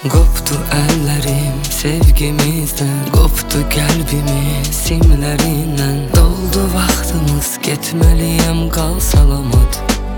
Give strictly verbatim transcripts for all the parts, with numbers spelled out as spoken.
Qopdu əllərim sevgimizdən, qopdu qəlbimiz simlərindən. Doldu vaxtımız, getməliyəm, qal salamat.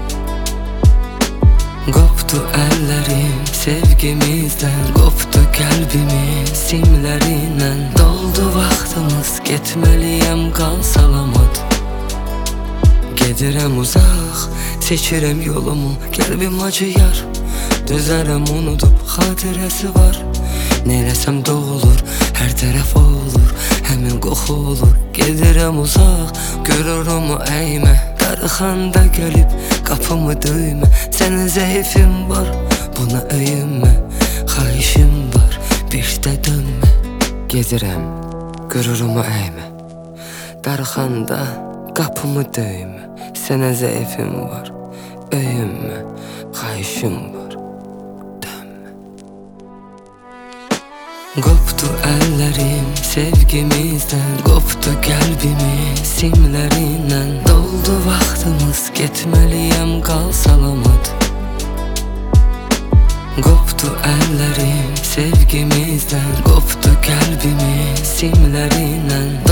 Qopdu əllərim sevgimizdən, qopdu qəlbimiz simlərindən. Doldu vaxtımız, getməliyəm, qal salamat. Gedirəm uzaq, seçirəm yolumu, qəlbim acıyar. Düzərəm unudub, xatirəsi var. Neyləsəm doğulur, hər tərəf olur, həmin qoxu olur. Gedirəm uzaq, qürurumu əymə, darıxanda gəlib qapımı döymə. Sənin zəifin var, buna öyünmə, xahişim var, bir də dönmə. Gedirəm, qürurumu əymə, darıxanda qapımı döymə. Sənə zəifim var, öyünmə, xahişim var. Qopdu əllərim sevgimizdən, qopdu qəlbimiz simlərindən. Doldu vaxtımız, getməliyəm, qal salamat. Qopdu əllərim sevgimizdən, qopdu qəlbimiz simlərindən.